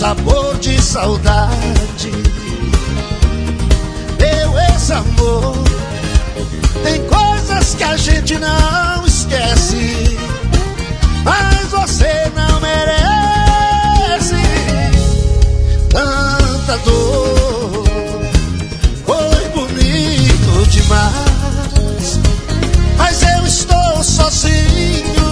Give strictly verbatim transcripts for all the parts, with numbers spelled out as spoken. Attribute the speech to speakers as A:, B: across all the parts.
A: sabor de saudade. Meu ex-amor, tem coisas que a gente não esquece, mas você não merece tanta dor. Foi bonito demais, mas eu estou sozinho.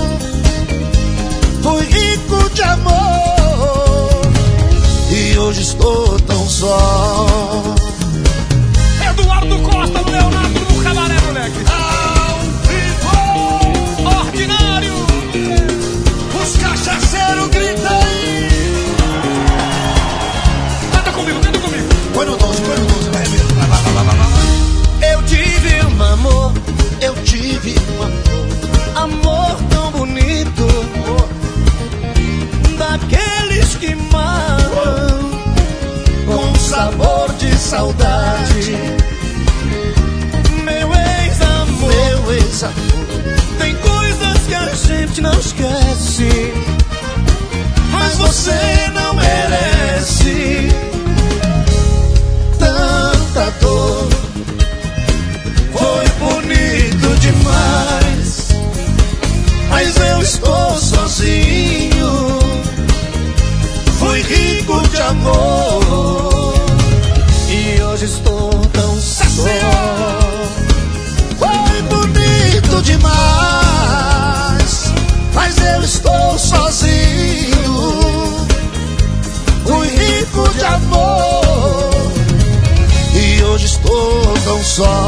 A: Fui rico de amor e hoje estou tão só.
B: Eduardo Costa do Leonardo no Cabaré, moleque.
A: Ao vivo,
B: ordinário.
A: os cachaceiros gritam aí.
B: Canta comigo, canta comigo.
A: Põe no doze, põe no doze, vai mesmo. Vai, vai, vai, vai, vai.
C: Eu tive um amor,
A: Eu tive um amor,
C: amor tão bonito, daqueles que matam
A: com sabor de saudade.
C: Meu ex-amor,
A: Meu ex-amor,
C: tem coisas que a gente não esquece,
A: mas você não merece tanta dor. Foi bonito demais, mas eu estou sozinho. Fui rico de amor
C: e hoje estou tão só.
A: Foi bonito demais, mas eu estou sozinho. Fui rico de amor e hoje estou tão só.